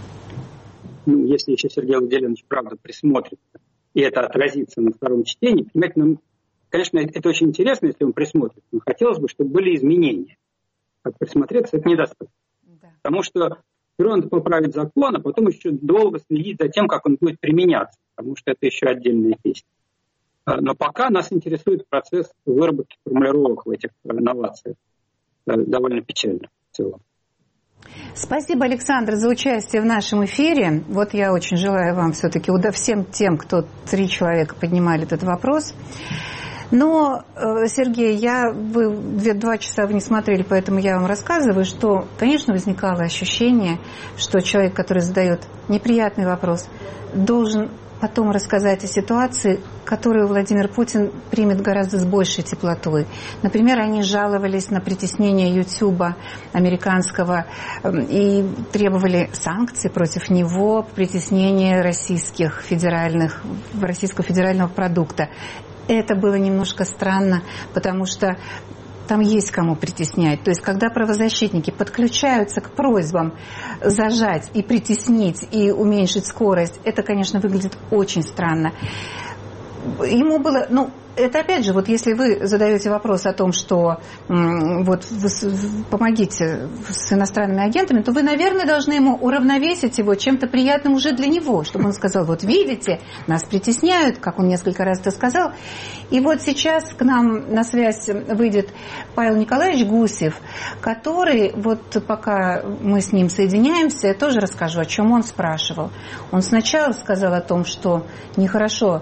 Если еще Сергей Владимирович, правда, присмотрится, и это отразится на втором чтении, понимаете, конечно, это очень интересно, если он присмотрится, но хотелось бы, чтобы были изменения. Как присмотреться, это недостаточно. Да. Потому что сперва надо поправить закон, а потом еще долго следить за тем, как он будет применяться, потому что это еще отдельная песня. Но пока нас интересует процесс выработки формулировок в этих новациях. Довольно печально в целом. Спасибо, Александр, за участие в нашем эфире. Вот я очень желаю вам все-таки, всем тем, кто 3 человека поднимали этот вопрос. Но, Сергей, вы 2 часа вы не смотрели, поэтому я вам рассказываю, что, конечно, возникало ощущение, что человек, который задает неприятный вопрос, должен потом рассказать о ситуации, которую Владимир Путин примет гораздо с большей теплотой. Например, они жаловались на притеснение Ютуба американского и требовали санкций против него, притеснения российского федерального продукта. Это было немножко странно, потому что там есть кому притеснять. То есть, когда правозащитники подключаются к просьбам зажать и притеснить, и уменьшить скорость, это, конечно, выглядит очень странно. Ему было... Это опять же, вот если вы задаете вопрос о том, что вот вы помогите с иностранными агентами, то вы, наверное, должны ему уравновесить его чем-то приятным уже для него, чтобы он сказал, вот видите, нас притесняют, как он несколько раз это сказал. И вот сейчас к нам на связь выйдет Павел Николаевич Гусев, который, вот пока мы с ним соединяемся, я тоже расскажу, о чем он спрашивал. Он сначала сказал о том, что нехорошо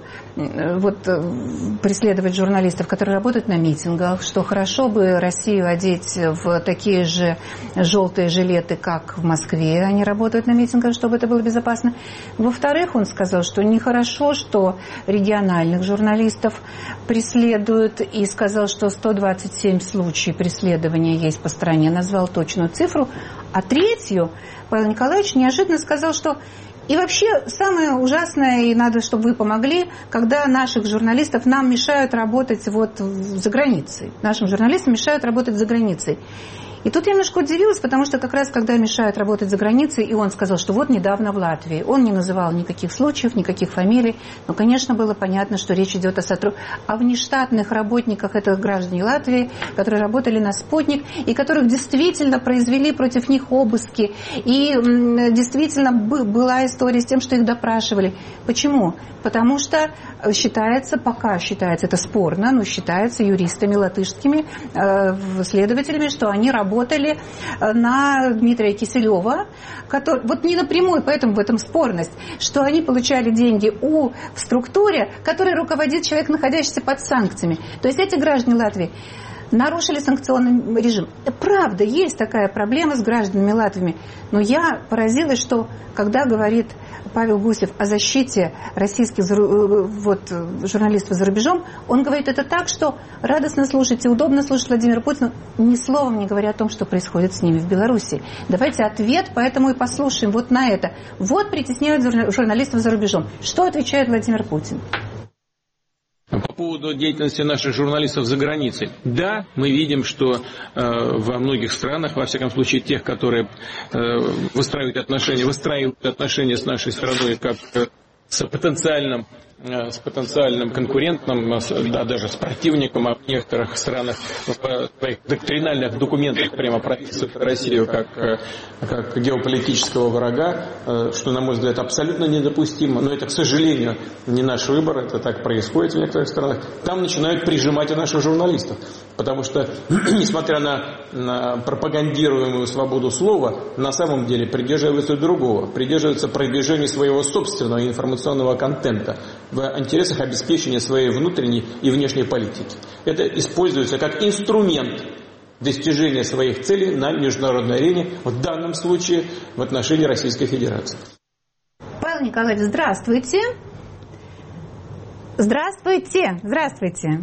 преследовать журналистов, которые работают на митингах, что хорошо бы Россию одеть в такие же желтые жилеты, как в Москве они работают на митингах, чтобы это было безопасно. Во-вторых, он сказал, что нехорошо, что региональных журналистов преследуют, и сказал, что 127 случаев преследования есть по стране, назвал точную цифру. А третью Павел Николаевич неожиданно сказал, что и вообще самое ужасное, и надо, чтобы вы помогли, когда наших журналистов нам мешают работать за границей. Нашим журналистам мешают работать за границей. И тут я немножко удивилась, потому что как раз когда мешают работать за границей, и он сказал, что вот недавно в Латвии. Он не называл никаких случаев, никаких фамилий, но, конечно, было понятно, что речь идет о внештатных работниках, это граждане Латвии, которые работали на «Спутник», и которых действительно произвели против них обыски. И действительно была история с тем, что их допрашивали. Почему? Потому что пока считается, это спорно, но считается юристами латышскими, следователями, что они работали на Дмитрия Киселева, который, вот не напрямую, поэтому в этом спорность, что они получали деньги в структуре, которой руководит человек, находящийся под санкциями. То есть эти граждане Латвии нарушили санкционный режим. Правда, есть такая проблема с гражданами Латвии, но я поразилась, что когда говорит Павел Гусев о защите российских журналистов за рубежом, он говорит это так, что радостно слушать и удобно слушать Владимира Путина, ни словом не говоря о том, что происходит с ними в Беларуси. Давайте ответ, поэтому и послушаем вот на это. Вот притесняют журналистов за рубежом. Что отвечает Владимир Путин? По поводу деятельности наших журналистов за границей. Да, мы видим, что во многих странах, во всяком случае тех, которые выстраивают отношения с нашей страной как с потенциальным конкурентом, даже с противником, а в некоторых странах в своих доктринальных документах прямо прописывают Россию как геополитического врага, что, на мой взгляд, абсолютно недопустимо. Но это, к сожалению, не наш выбор, это так происходит в некоторых странах. Там начинают прижимать и наших журналистов. Потому что, несмотря на пропагандируемую свободу слова, на самом деле придерживаются другого, придерживаются продвижения своего собственного информационного контента в интересах обеспечения своей внутренней и внешней политики. Это используется как инструмент достижения своих целей на международной арене, в данном случае в отношении Российской Федерации. Павел Николаевич, здравствуйте. Здравствуйте. Здравствуйте.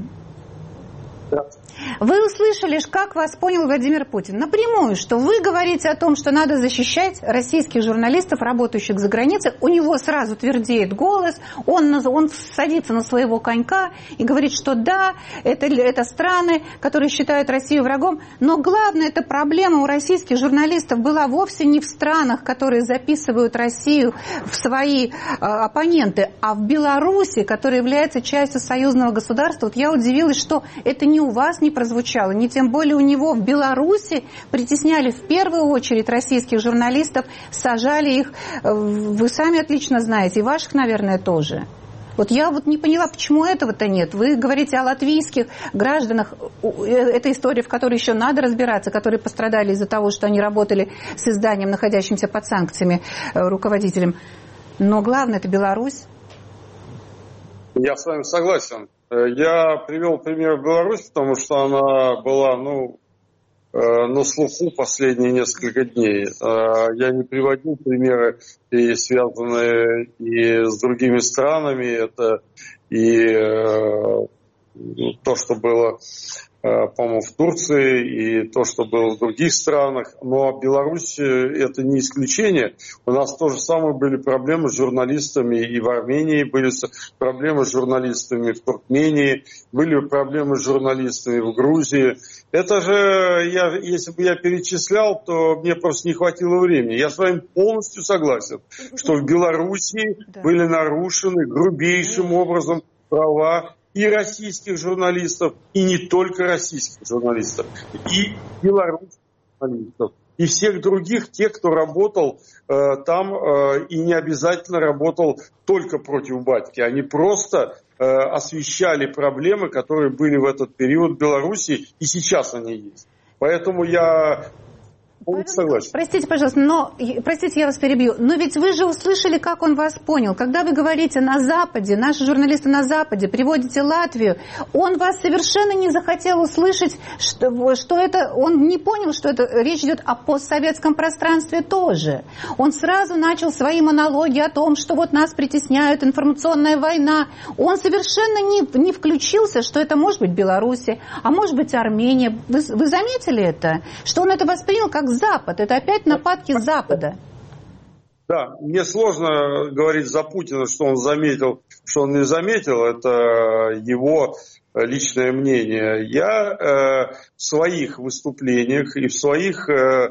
Вы услышали, как вас понял Владимир Путин? Напрямую, что вы говорите о том, что надо защищать российских журналистов, работающих за границей. У него сразу твердеет голос, он садится на своего конька и говорит, что да, это страны, которые считают Россию врагом. Но главная эта проблема у российских журналистов была вовсе не в странах, которые записывают Россию в свои оппоненты, а в Беларуси, которая является частью союзного государства. Вот я удивилась, что это не у вас не прозвучало, не тем более у него в Беларуси притесняли в первую очередь российских журналистов, сажали их, вы сами отлично знаете, и ваших, наверное, тоже. Вот я вот не поняла, почему этого-то нет. Вы говорите о латвийских гражданах. Это история, в которой еще надо разбираться, которые пострадали из-за того, что они работали с изданием, находящимся под санкциями, руководителем. Но главное – это Беларусь. Я с вами согласен. Я привел пример Беларусь, потому что она была, на слуху последние несколько дней. Я не приводил примеры, и связанные и с другими странами. Это и то, что было, по-моему, в Турции, и то, что было в других странах. Но Беларусь – это не исключение. У нас то же самое были проблемы с журналистами и в Армении, были проблемы с журналистами в Туркмении, были проблемы с журналистами в Грузии. Это же, если бы я перечислял, то мне просто не хватило времени. Я с вами полностью согласен, что в Беларуси были нарушены грубейшим образом права и российских журналистов, и не только российских журналистов, и белорусских журналистов, и всех других, тех, кто работал там и не обязательно работал только против батьки. Они просто освещали проблемы, которые были в этот период в Беларуси, и сейчас они есть. Поэтому я... Согласен. Простите, пожалуйста, простите, я вас перебью, но ведь вы же услышали, как он вас понял. Когда вы говорите на Западе, наши журналисты на Западе, приводите Латвию, он вас совершенно не захотел услышать, что это, он не понял, что это речь идет о постсоветском пространстве тоже. Он сразу начал свои монологи о том, что вот нас притесняют, информационная война. Он совершенно не включился, что это может быть Белоруссия, а может быть Армения. Вы заметили это? Что он это воспринял как Запад. Это опять нападки Запада. Да, мне сложно говорить за Путина, что он заметил, что он не заметил. Это его личное мнение. Я в своих выступлениях и в своих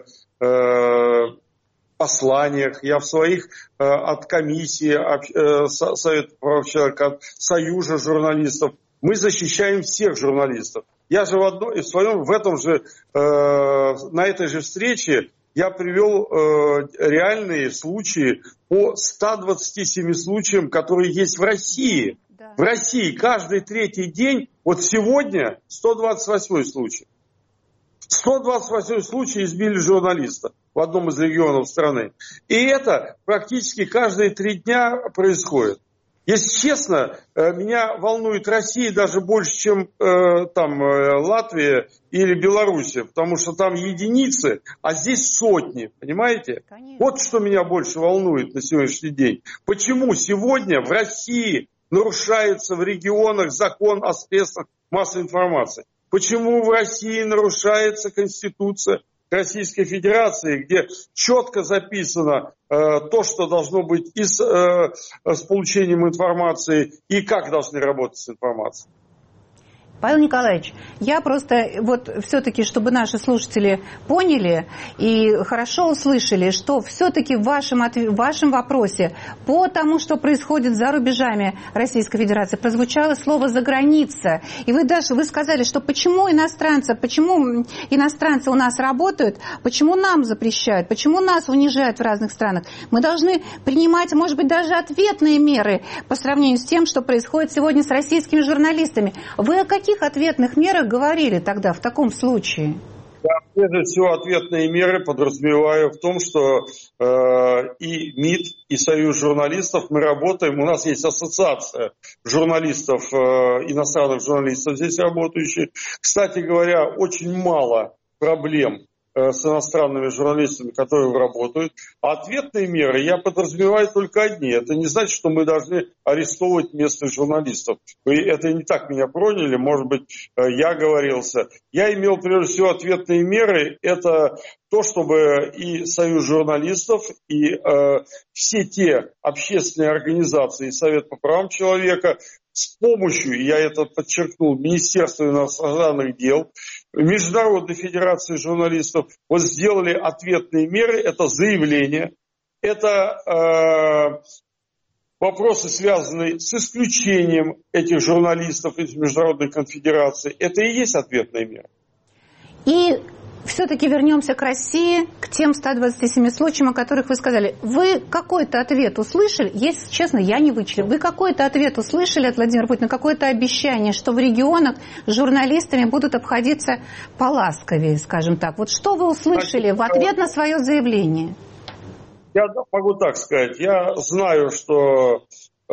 посланиях, я в своих от комиссии Совета прав человека, от Союза журналистов, мы защищаем всех журналистов. Я же на этой же встрече я привел реальные случаи по 127 случаям, которые есть в России. Да. В России каждый третий день, вот сегодня 128 случай. 128 случай избили журналиста в одном из регионов страны. И это практически каждые 3 дня происходит. Если честно, меня волнует Россия даже больше, чем Латвия или Белоруссия, потому что там единицы, а здесь сотни, понимаете? Конечно. Вот что меня больше волнует на сегодняшний день. Почему сегодня в России нарушается в регионах закон о средствах массовой информации? Почему в России нарушается Конституция Российской Федерации, где четко записано то, что должно быть и с получением информации, и как должны работать с информацией. Павел Николаевич, я просто все-таки, чтобы наши слушатели поняли и хорошо услышали, что все-таки в вашем вопросе по тому, что происходит за рубежами Российской Федерации, прозвучало слово «заграница». И вы сказали, что почему иностранцы у нас работают, почему нам запрещают, почему нас унижают в разных странах. Мы должны принимать, может быть, даже ответные меры по сравнению с тем, что происходит сегодня с российскими журналистами. Вы о каких ответных мерах говорили тогда в таком случае? Я, прежде всего, ответные меры подразумеваю в том, что и МИД, и Союз журналистов, мы работаем, у нас есть ассоциация журналистов, иностранных журналистов здесь работающих. Кстати говоря, очень мало проблем с иностранными журналистами, которые работают. А ответные меры я подразумеваю только одни. Это не значит, что мы должны арестовывать местных журналистов. Вы это не так меня поняли, может быть, я оговорился. Я имел, прежде всего, ответные меры. Это то, чтобы и Союз журналистов, и все те общественные организации, и Совет по правам человека с помощью, я это подчеркнул, Министерства иностранных дел, Международной федерации журналистов сделали ответные меры. Это заявление, это вопросы, связанные с исключением этих журналистов из Международной конфедерации. Это и есть ответные меры. И все-таки вернемся к России, к тем 127 случаям, о которых вы сказали. Вы какой-то ответ услышали? Если честно, я не вычислила. Вы какой-то ответ услышали от Владимира Путина? Какое-то обещание, что в регионах с журналистами будут обходиться поласковее, скажем так? Вот что вы услышали в ответ на свое заявление? Я могу так сказать. Я знаю, что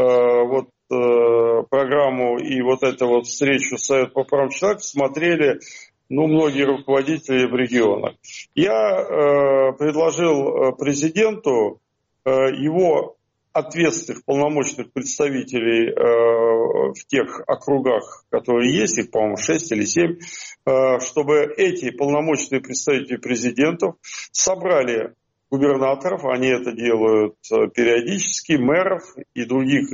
программу и вот эту вот встречу Совета по правам человека смотрели многие руководители в регионах. Я предложил президенту его ответственных полномочных представителей в тех округах, которые есть, их, по-моему, 6 или 7, чтобы эти полномочные представители президентов собрали губернаторов, они это делают периодически, мэров и других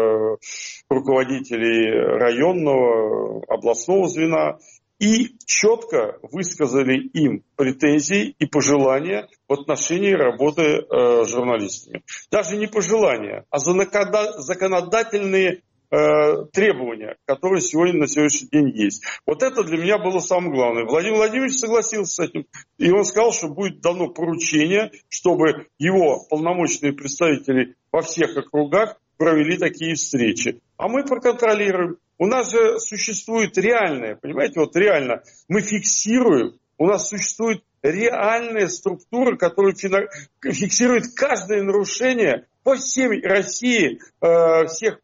руководителей районного, областного звена, и четко высказали им претензии и пожелания в отношении работы журналистами. Даже не пожелания, а законодательные требования, которые на сегодняшний день есть. Вот это для меня было самое главное. Владимир Владимирович согласился с этим, и он сказал, что будет дано поручение, чтобы его полномочные представители во всех округах провели такие встречи. А мы проконтролируем. У нас же существует реальное, понимаете, вот реально мы фиксируем, у нас существует реальная структура, которая фиксирует каждое нарушение по всей России, всех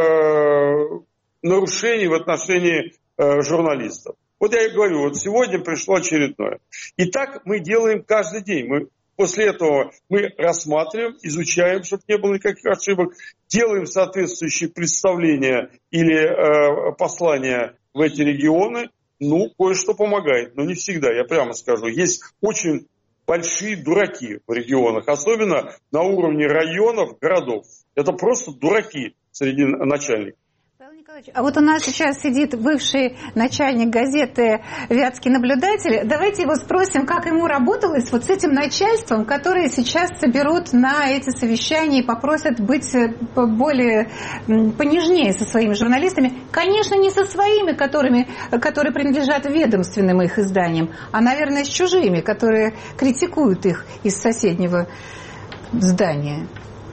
нарушений в отношении журналистов. Вот я и говорю, вот сегодня пришло очередное. И так мы делаем каждый день. После этого мы рассматриваем, изучаем, чтобы не было никаких ошибок, делаем соответствующие представления или послания в эти регионы. Кое-что помогает, но не всегда, я прямо скажу. Есть очень большие дураки в регионах, особенно на уровне районов, городов. Это просто дураки среди начальников. А вот у нас сейчас сидит бывший начальник газеты «Вятский наблюдатель». Давайте его спросим, как ему работалось вот с этим начальством, которые сейчас соберут на эти совещания и попросят быть более понежнее со своими журналистами. Конечно, не со своими, которые принадлежат ведомственным их изданиям, а, наверное, с чужими, которые критикуют их из соседнего здания.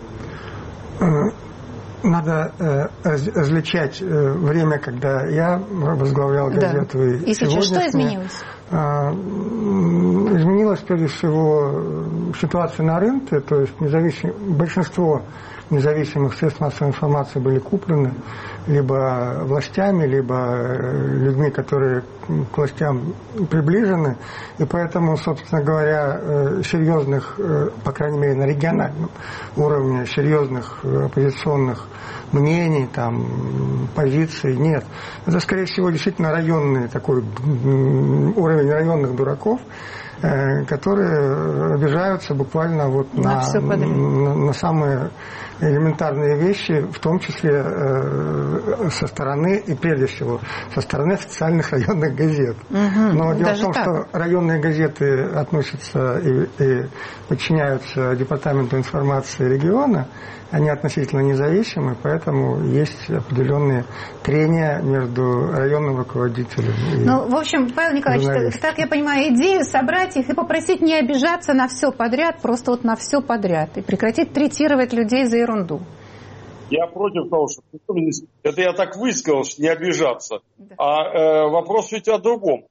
Надо различать время, когда я возглавлял газету, да. И сейчас что изменилось? Изменилась, прежде всего, ситуация на рынке, то есть большинство независимых средств массовой информации были куплены либо властями, либо людьми, которые к властям приближены, и поэтому, собственно говоря, серьезных, по крайней мере, на региональном уровне, серьезных оппозиционных мнений, позиций нет. Это, скорее всего, действительно районный такой уровень районных дураков, которые обижаются буквально на самые элементарные вещи, в том числе со стороны, и прежде всего, со стороны официальных районных газет. Но дело в том, что районные газеты относятся и подчиняются Департаменту информации региона, они относительно независимы, поэтому есть определенные трения между районным руководителем и в общем, Павел Николаевич, так я понимаю, идею собрать их и попросить не обижаться на все подряд, просто на все подряд, и прекратить третировать людей за ерунду. Я против того, что... Это я так высказал, что не обижаться. Да. А вопрос ведь о другом,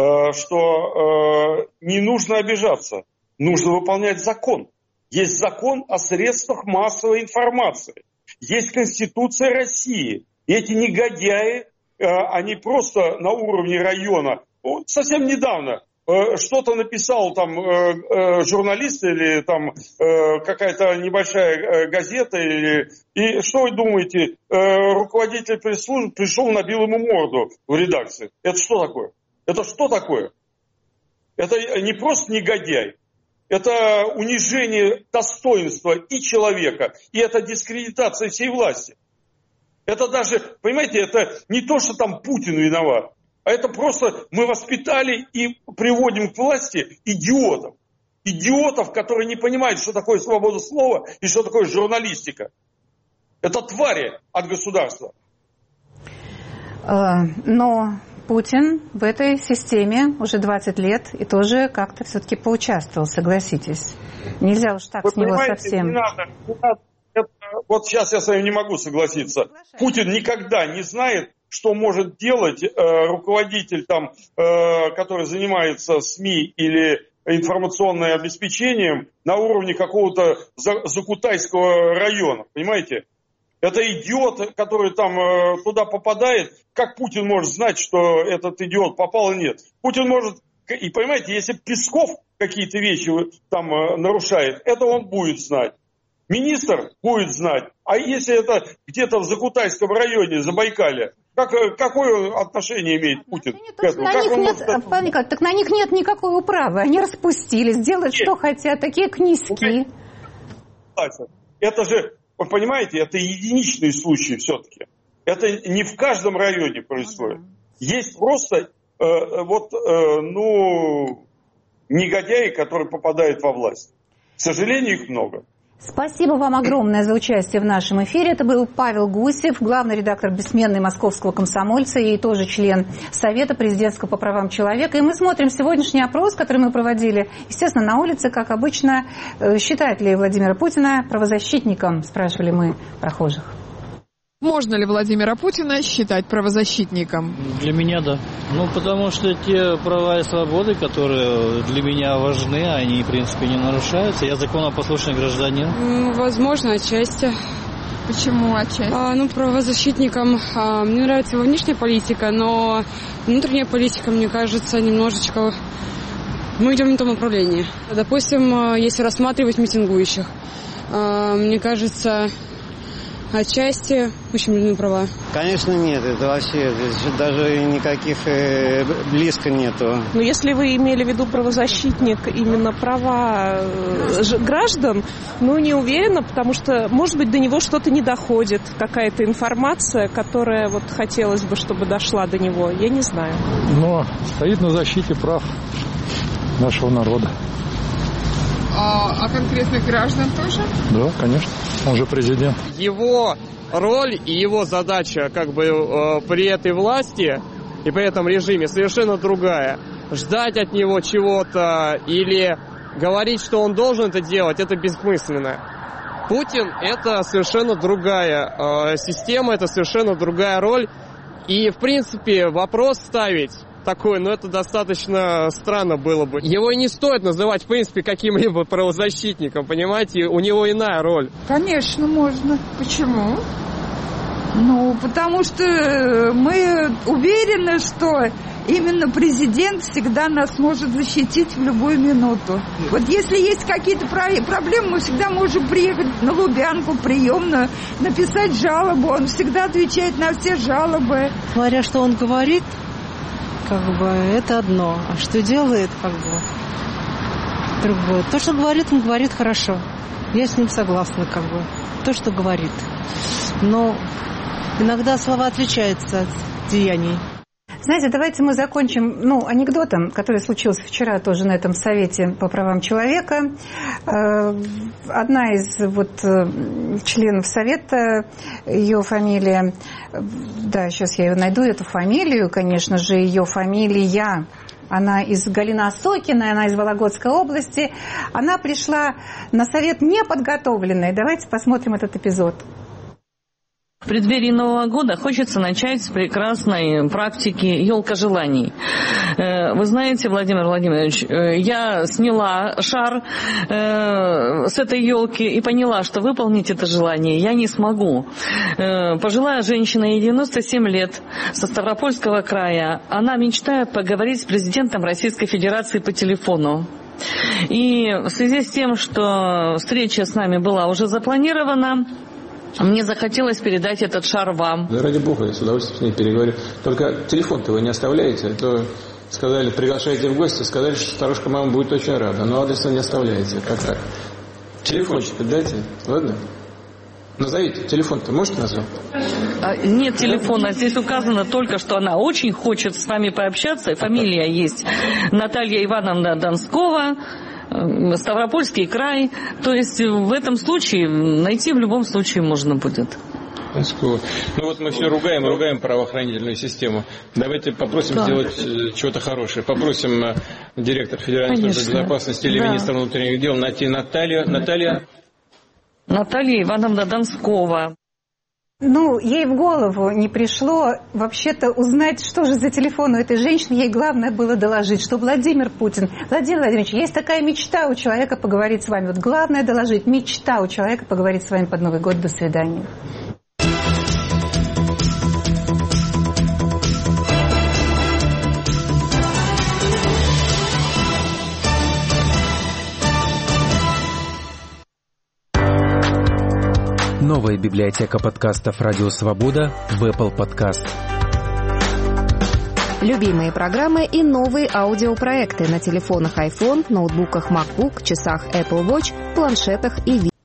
что не нужно обижаться, нужно выполнять закон. Есть закон о средствах массовой информации. Есть Конституция России. И эти негодяи, они просто на уровне района. Совсем недавно что-то написал журналист или какая-то небольшая газета. И что вы думаете, руководитель пресс-службы пришел, набил ему морду в редакции. Это что такое? Это что такое? Это не просто негодяй. Это унижение достоинства и человека, и это дискредитация всей власти. Это даже, понимаете, это не то, что Путин виноват, а это просто мы воспитали и приводим к власти идиотов. Идиотов, которые не понимают, что такое свобода слова и что такое журналистика. Это твари от государства. Но Путин в этой системе уже 20 лет и тоже как-то все-таки поучаствовал, согласитесь. Нельзя уж так с него совсем... Не надо. Вот сейчас я с вами не могу согласиться. Путин никогда не знает, что может делать руководитель, там, который занимается СМИ или информационным обеспечением на уровне какого-то Закутайского района, понимаете? Это идиот, который там туда попадает. Как Путин может знать, что этот идиот попал или нет? Путин может, и понимаете, если Песков какие-то вещи там нарушает, это он будет знать. Министр будет знать. А если это где-то в Закутайском районе, Забайкалье, какое отношение имеет Путин к этому? Так на них нет никакой управы. Они распустились, делают, что хотят, такие князьки. Это же, вы понимаете, это единичные случаи все-таки. Это не в каждом районе происходит. Есть просто негодяи, которые попадают во власть. К сожалению, их много. Спасибо вам огромное за участие в нашем эфире. Это был Павел Гусев, главный редактор бессменный «Московского комсомольца» и тоже член Совета президентского по правам человека. И мы смотрим сегодняшний опрос, который мы проводили, естественно, на улице, как обычно. Считает ли Владимира Путина правозащитником, спрашивали мы прохожих. Можно ли Владимира Путина считать правозащитником? Для меня да. Потому что те права и свободы, которые для меня важны, они, в принципе, не нарушаются. Я законопослушный гражданин. Возможно, отчасти. Почему отчасти? Правозащитником мне нравится его внешняя политика, но внутренняя политика, мне кажется, немножечко... Мы идем не в том направлении. Допустим, если рассматривать митингующих, мне кажется... Отчасти очень нужны права. Конечно, нет. Это вообще даже никаких близко нету. Но если вы имели в виду правозащитник, именно права граждан, не уверена, потому что, может быть, до него что-то не доходит, какая-то информация, которая хотелось бы, чтобы дошла до него. Я не знаю. Но стоит на защите прав нашего народа. А конкретных граждан тоже? Да, конечно. Он же президент. Его роль и его задача при этой власти и при этом режиме совершенно другая. Ждать от него чего-то или говорить, что он должен это делать, это бессмысленно. Путин – это совершенно другая система, это совершенно другая роль. И, в принципе, вопрос ставить такой, это достаточно странно было бы. Его и не стоит называть, в принципе, каким-либо правозащитником, понимаете? У него иная роль. Конечно, можно. Почему? Потому что мы уверены, что именно президент всегда нас может защитить в любую минуту. Если есть какие-то проблемы, мы всегда можем приехать на Лубянку, приемную, написать жалобу. Он всегда отвечает на все жалобы. Говоря, что он говорит, это одно, а что делает, другое. То, что говорит, он говорит хорошо. Я с ним согласна, то, что говорит. Но иногда слова отличаются от деяний. Знаете, давайте мы закончим анекдотом, который случился вчера тоже на этом Совете по правам человека. Одна из членов Совета, ее фамилия, сейчас я ее найду, эту фамилию, конечно же, ее фамилия, она из Галина Осокина, она из Вологодской области. Она пришла на Совет неподготовленной. Давайте посмотрим этот эпизод. В преддверии Нового года хочется начать с прекрасной практики елкожеланий. Вы знаете, Владимир Владимирович, я сняла шар с этой елки и поняла, что выполнить это желание я не смогу. Пожилая женщина, ей 97 лет, со Ставропольского края. Она мечтает поговорить с президентом Российской Федерации по телефону. И в связи с тем, что встреча с нами была уже запланирована, мне захотелось передать этот шар вам. Да ради бога, я с удовольствием с ней переговорю. Только телефон-то вы не оставляете, а то сказали, приглашаете в гости, сказали, что старушка мама будет очень рада, но адреса не оставляете. Как так? Телефончик дайте, ладно? Назовите, телефон-то можете назвать? Нет телефона, здесь указано только, что она очень хочет с вами пообщаться, фамилия есть Наталья Ивановна Донскова, Ставропольский край. То есть в этом случае найти в любом случае можно будет. Донского. Ну вот мы все ругаем правоохранительную систему. Давайте попросим сделать чего-то хорошее. Попросим директора Федеральной службы безопасности или министра внутренних дел найти Наталья Ивановна Донскова. Ну, ей в голову не пришло вообще-то узнать, что же за телефон у этой женщины. Ей главное было доложить, что Владимир Путин... Владимир Владимирович, есть такая мечта у человека поговорить с вами. Вот главное доложить. Мечта у человека поговорить с вами под Новый год. До свидания. Новая библиотека подкастов «Радио Свобода» в Apple Podcast. Любимые программы и новые аудиопроекты на телефонах iPhone, ноутбуках MacBook, часах Apple Watch, планшетах и